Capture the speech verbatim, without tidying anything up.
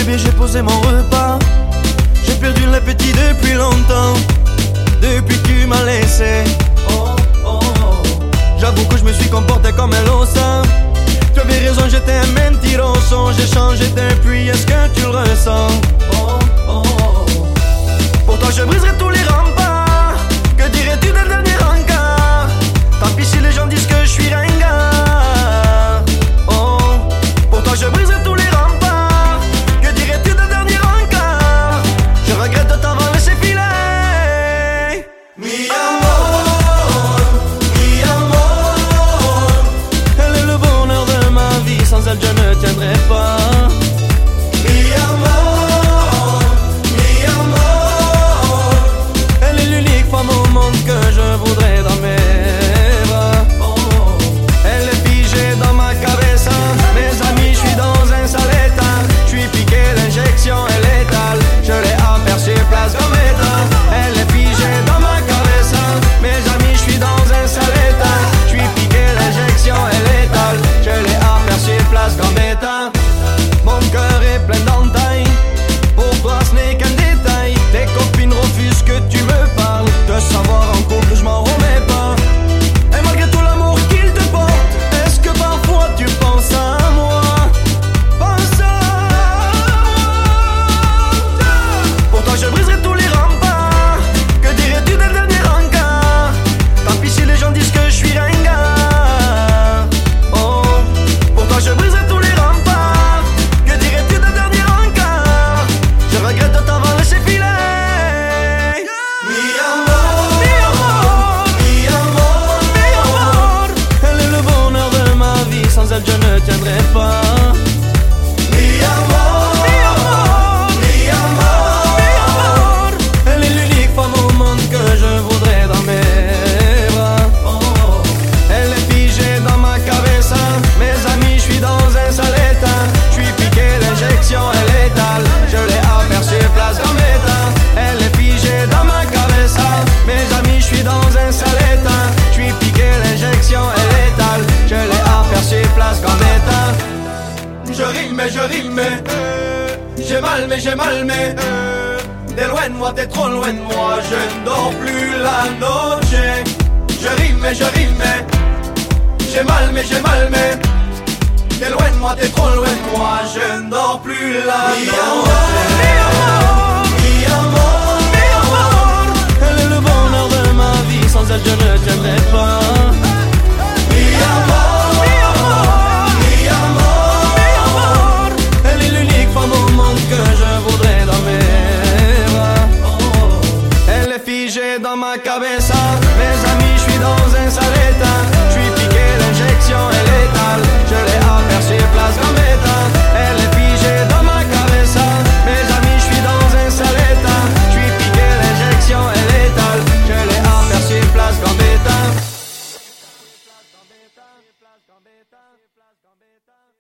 bébé, j'ai posé mon repas. J'ai perdu l'appétit depuis longtemps, depuis que tu m'as laissé. Oh, oh, oh. J'avoue que je me suis comporté comme un losa. Tu avais raison, j'étais un mentiroso. J'ai changé depuis, est-ce que tu le ressens? Oh, oh, oh. Pour toi je briserai tous les remparts. Que dirais-tu d'un dernier encart? Tant pis si les gens disent que je suis ringard. Oh, pour toi je briserai tous les remparts. Que dirais-tu d'un dernier encart? Je regrette de t'avoir laissé filer. Mi amor, mi amor. Elle est le bonheur de ma vie, sans elle je ne tiendrai pas. Mi amor, mi amor. Elle est l'unique femme au monde que je voudrais dans mes bras. Oh. Elle est figée dans ma cabeza. Mes amis, je suis dans un sale état. Je suis piqué, l'injection est létale. Je l'ai aperçue place Gambetta. Elle est figée dans ma cabeza. Mes amis, je suis dans un sale état. Je suis piqué, l'injection est létale. Je l'ai aperçue place Gambetta. Mon cœur est plein d'entailles. Pour toi ce n'est qu'un détail. Tes copines refusent que tu me parles. De savoir en couple je m'en remets pas. Et malgré tout l'amour qu'il te porte, est-ce que parfois tu penses à moi? Pense à moi. Pour toi je briserai tous les remparts. Que dirais-tu d'un dernier encart? Tant pis si les gens disent que je suis ringard. Oh, pour toi je briserai tous les remparts. Que dirais-tu d'un dernier encart? Je regrette de t'avoir laissé filer. Mi amor, mi amor, mi amor, mi amor. Elle est le bonheur de ma vie, sans elle je ne tiendrai pas. Mi amor, mi amor, mi amor, mi amor. Elle est l'unique femme au monde que je voudrais dans mes bras. Oh. Elle est figée dans ma cabeza. Mes amis, je suis dans un sale état. Je suis piqué, l'injection est létale. Je l'ai aperçue place Gambetta. Elle est figée dans ma cabeza. Mes amis, je suis dans un sale état. Je suis piqué, l'injection est létale. Je l'ai aperçue place Gambetta. Je rime mais je rime mais euh, j'ai mal mais j'ai mal mais euh, t'es loin de moi, t'es trop loin de moi. Je ne dors plus la noche. Je rime mais je rime mais j'ai mal mais j'ai mal mais t'es loin de moi, t'es trop loin de moi. Je ne dors plus la nuit.